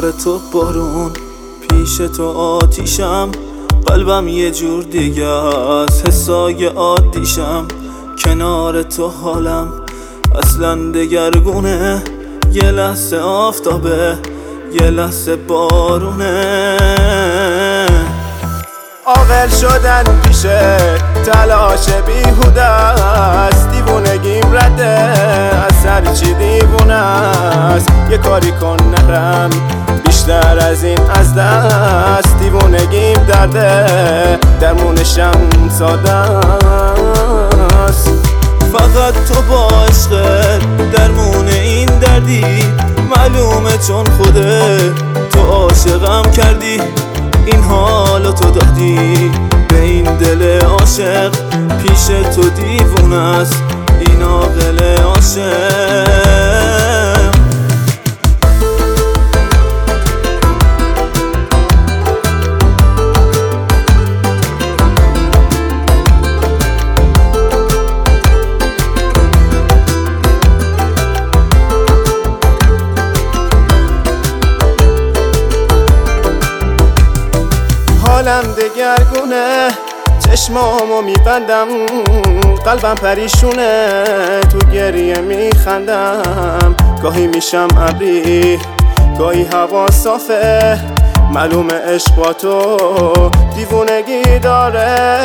کنار تو بارون، پیش تو آتیشم، قلبم یه جور دیگه از حسای عادیشم. کنار تو حالم اصلا دگرگونه، یه لحظه آفتابه یه لحظه بارونه. عاقل شدن پیشه تلاش بیهوده است، دیوونگیم رده از هر چی دیوونه است. یه کاری کن نرم بیشتر از این از دست، دیوونگیم درده درمونشم ساده است. فقط تو با عشقت درمون این دردی، معلومه چون خوده تو عاشقم کردی. این حالو تو دادی به این دل عاشق، پیش تو دیوونه است این عاقل عاشق. حالم دگرگونه، چشمامو میبندم، قلبم پریشونه، تو گریه میخندم. گاهی میشم ابری گاهی هوا صافه، معلومه عشق با تو دیوونگی داره.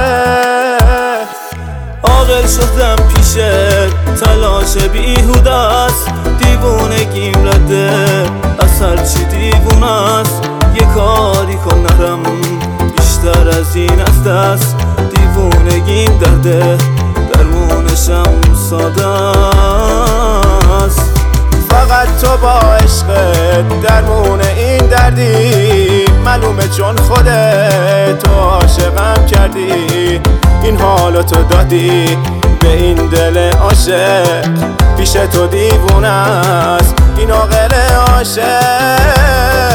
عاقل شدم پیشت تلاش بیهوده است، دیوونگیم رده از هر چی دیوونه است. یه کاری کن نرم بیشتر از این از دست، دیوونگیم درده درمونشم ساده است. فقط تو با عشقت درمون این دردی، معلومه چون خودت تو عاشقم کردی. این حالو تو دادی به این دل عاشق، پیش تو دیوونه است این عاقل عاشق.